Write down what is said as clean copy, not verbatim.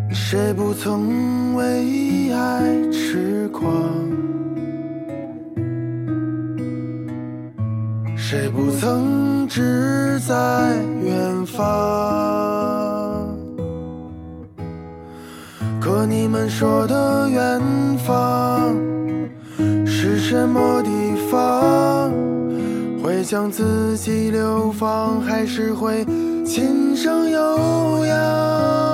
谁不曾为爱痴狂？谁不曾志在远方？可你们说的远方是什么地方？会将自己流放，还是会琴声悠扬？